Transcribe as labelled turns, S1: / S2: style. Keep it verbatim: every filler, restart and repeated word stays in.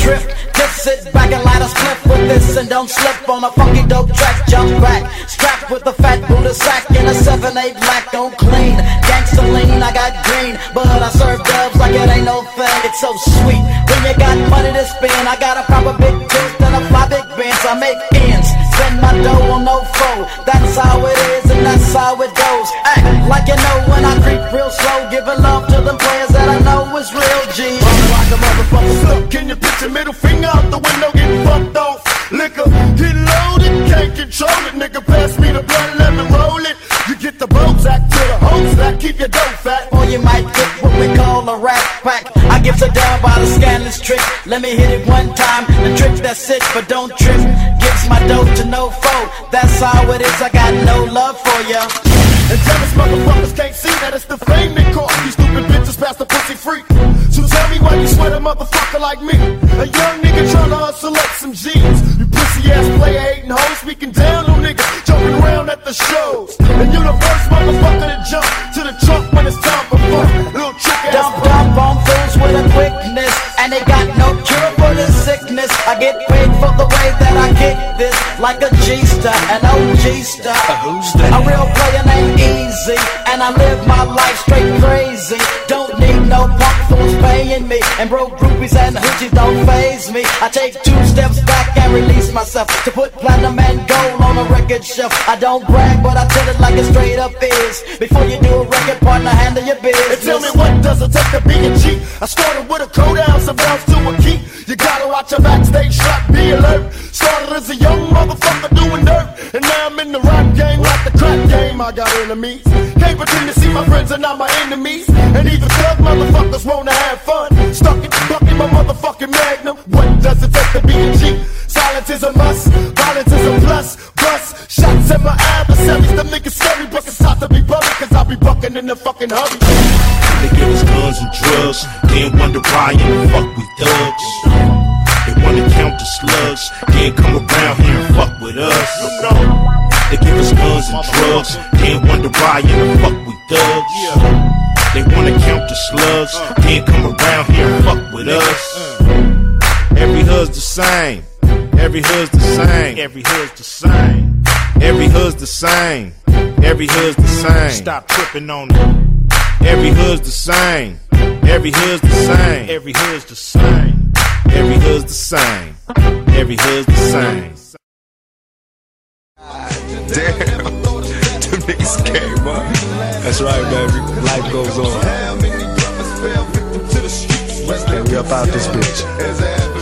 S1: trip. Just sit back and light a split with this and don't slip on a funky dope track. Jump back, strapped with a fat Buddha sack and a seven eight black on clean. Gangsta lean, I got green, but I serve dubs like it ain't no thing. It's so sweet when you got money to spend. I got a proper big twist and a fly big bench. I make ends, spend my dough on no foe. That's how it is and that's how it goes. Act like you know when I creep real slow, giving love to them players that I know is real G.
S2: Like a motherfucker stuck. Can you put your middle finger out the window, getting fucked off? Liquor, get loaded, can't control it. Nigga, pass me the blunt, let me roll it. You get the Bozak to the hoes, that keep your dough fat.
S1: Or you might get what we call a rat pack. I gives her down by the scandalous trick. Let me hit it one time, the trick that's it, but don't trip. Gives my dough to no foe, that's how it is, I got no love for ya.
S2: And jealous motherfuckers can't see that it's the fame they call. These stupid bitches pass the pussy free. So tell me why you sweat a motherfucker like me, a young nigga tryna hustle up some G's. You pussy ass player hating hoes, speaking down on niggas, jumping around at the shows. And you the first motherfucker to jump to the trunk when it's time for fun. Little trick ass
S1: dump dump on fools with a quickness, and they got no cure for this sickness. I get paid for the way that I kick this, like a G-star, an O G-star. A real player named Easy, and I live my life straight crazy. Don't need no punk fools paying me, and broke groupies and hoochies don't faze me. I take two steps back and release myself to put platinum and gold on a record shelf. I don't brag, but I tell it like it straight up is. Before you do a record, partner, handle your business.
S2: And tell me what does it take to be a G? I started with a code ounce, a bounce to a key. You gotta watch your backstage shot, be alert. Started as a young motherfucker doing dirt, and now I'm in the rap game like the crack game. I got enemies, can't pretend to see my friends are not my enemies. And even thug motherfuckers wanna have fun. Stuck it, stuck in my motherfucking magnum. What does it take to be a G? Silence is a must, violence is a plus. Bust, shots at my adversaries, them niggas scary, but it's time to be bumming, cause I'll be bucking in the fucking hurry.
S3: They give us guns and drugs, then wonder why in the fuck we thugs. They wanna count the slugs, then come around here and fuck with us. They give us guns and drugs, then wonder why in the fuck we thugs. They wanna count the slugs, then come around here and fuck with us. Every hood's the same, every hood's the same, every hood's the same, every hood's the same, every hood's the same. Stop tripping on it. Every hood's the same, every hood's the same, every hood's the same, every hood's the same, every hood's the same.
S4: Damn, them niggas came up. That's right, baby. Life goes on. And we up out this bitch.